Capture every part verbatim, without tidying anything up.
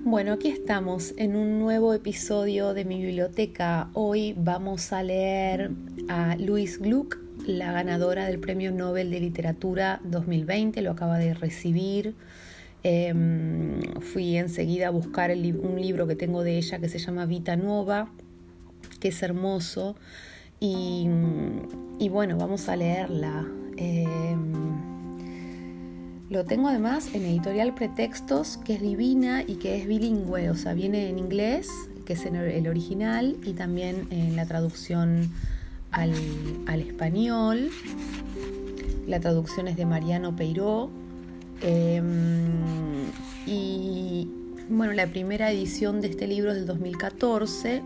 Bueno, aquí estamos en un nuevo episodio de mi biblioteca. Hoy vamos a leer a Louise Gluck, la ganadora del Premio Nobel de Literatura dos mil veinte, lo acaba de recibir. Eh, fui enseguida a buscar el, un libro que tengo de ella que se llama Vita Nuova, que es hermoso, y, y bueno, vamos a leerla. Eh, Lo tengo además en Editorial Pretextos, que es divina y que es bilingüe, o sea, viene en inglés, que es el original, y también en la traducción al, al español. La traducción es de Mariano Peiró. Eh, y bueno, la primera edición de este libro es del dos mil catorce,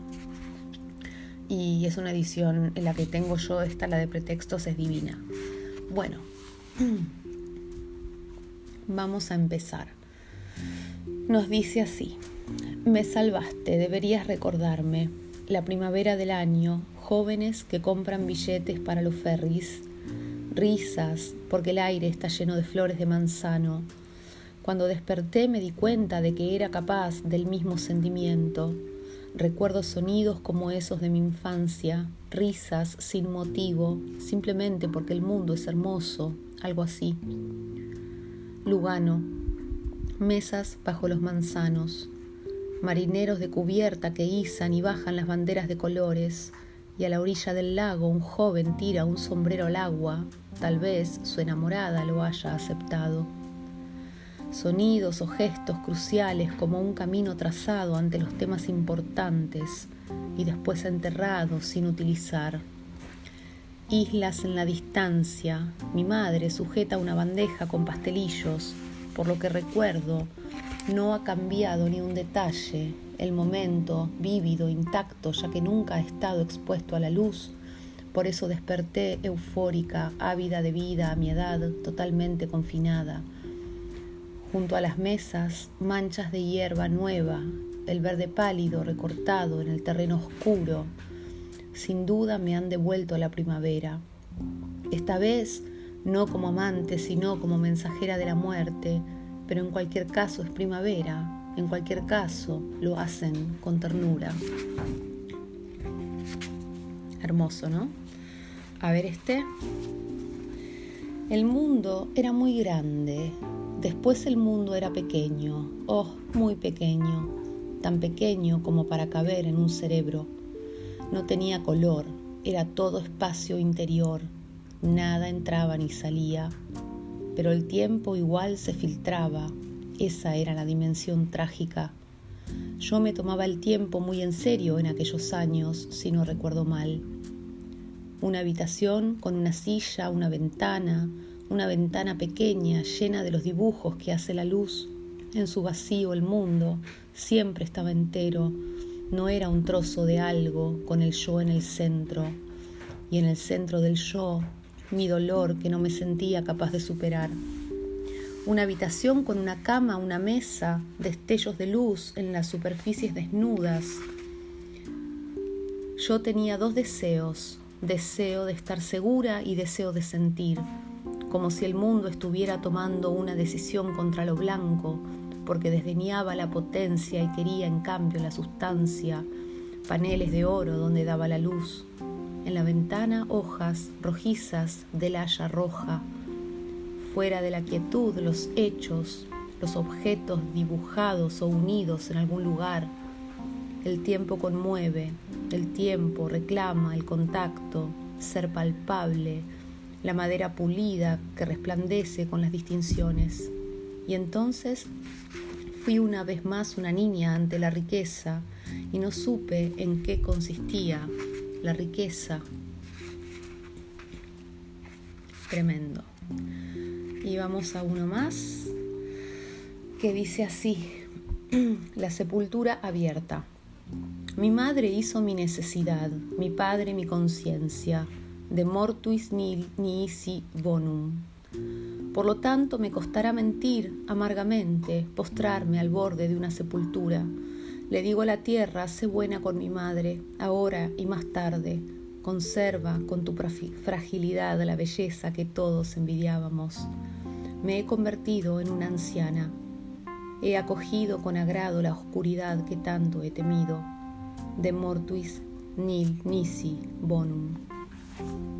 y es una edición en la que tengo yo, esta, la de Pretextos, es divina. Bueno. Vamos a empezar. Nos dice así: me salvaste, deberías recordarme. La primavera del año, jóvenes que compran billetes para los ferries, risas porque el aire está lleno de flores de manzano. Cuando desperté me di cuenta de que era capaz del mismo sentimiento. Recuerdo sonidos como esos de mi infancia, risas sin motivo, simplemente porque el mundo es hermoso, algo así. Lugano, mesas bajo los manzanos, marineros de cubierta que izan y bajan las banderas de colores, y a la orilla del lago un joven tira un sombrero al agua, tal vez su enamorada lo haya aceptado. Sonidos o gestos cruciales como un camino trazado ante los temas importantes y después enterrados sin utilizar. Islas en la distancia, mi madre sujeta una bandeja con pastelillos, por lo que recuerdo, no ha cambiado ni un detalle, el momento vívido, intacto, ya que nunca ha estado expuesto a la luz, por eso desperté eufórica, ávida de vida a mi edad, totalmente confinada. Junto a las mesas, manchas de hierba nueva, el verde pálido recortado en el terreno oscuro, sin duda me han devuelto a la primavera. Esta vez no como amante, sino como mensajera de la muerte, pero en cualquier caso es primavera, en cualquier caso lo hacen con ternura. Hermoso, ¿no? A ver este. El mundo era muy grande, después el mundo era pequeño, oh, muy pequeño, tan pequeño como para caber en un cerebro. No tenía color, era todo espacio interior, nada entraba ni salía, pero el tiempo igual se filtraba, esa era la dimensión trágica. Yo me tomaba el tiempo muy en serio en aquellos años, si no recuerdo mal. Una habitación con una silla, una ventana, una ventana pequeña llena de los dibujos que hace la luz. En su vacío el mundo siempre estaba entero. No era un trozo de algo con el yo en el centro, y en el centro del yo, mi dolor que no me sentía capaz de superar. Una habitación con una cama, una mesa, destellos de luz en las superficies desnudas. Yo tenía dos deseos, deseo de estar segura y deseo de sentir, como si el mundo estuviera tomando una decisión contra lo blanco, porque desdeñaba la potencia y quería en cambio la sustancia, paneles de oro donde daba la luz. En la ventana hojas rojizas del haya roja. Fuera de la quietud los hechos, los objetos dibujados o unidos en algún lugar. El tiempo conmueve, el tiempo reclama el contacto, ser palpable, la madera pulida que resplandece con las distinciones. Y entonces fui una vez más una niña ante la riqueza y no supe en qué consistía la riqueza. Tremendo. Y vamos a uno más que dice así: la sepultura abierta. Mi madre hizo mi necesidad, mi padre mi conciencia, de mortuis nisi bonum. Por lo tanto, me costará mentir amargamente, postrarme al borde de una sepultura. Le digo a la tierra, sé buena con mi madre, ahora y más tarde. Conserva con tu fragilidad la belleza que todos envidiábamos. Me he convertido en una anciana. he acogido con agrado la oscuridad que tanto he temido. De mortuis nil nisi bonum.